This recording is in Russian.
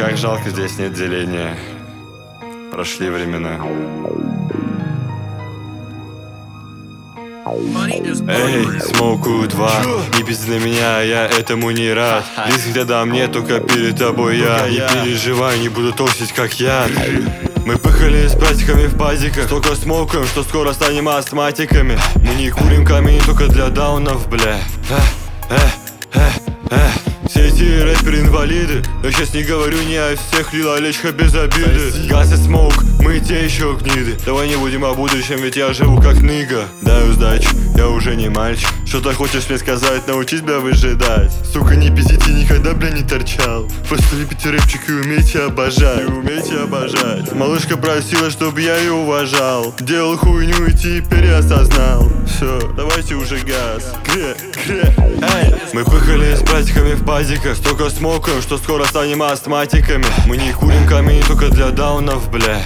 Как жалко, здесь нет деления. Прошли времена. Эй, Смоуку 2, не пизди на меня, я этому не рад. Риск рядом нет, только перед тобой я. Не переживай, не буду токсить, как я. Мы пыхали с братиками в пазиках, столько смокаем, что скоро станем астматиками. Мы не курим камень только для даунов, бля. Все эти рэперы-инвалиды. Я сейчас не говорю не о всех, Лил Олечка без обиды. Газ и смоук, мы те еще гниды. Давай не будем о будущем, ведь я живу как ныга. Даю сдачу, я уже не мальчик. Что-то хочешь мне сказать, научись, бля, выжидать. Сука, не пиздите, никогда, бля, не торчал. Просто любите рэпчик и умейте обожать. И умейте обожать. Малышка просила, чтобы я ее уважал. Делал хуйню и теперь я осознал. Все, давайте уже газ. Эй. Мы пыхали с братиками в пазиках, столько смокаем, что скоро станем астматиками. Мы не курим камень только для даунов, бля.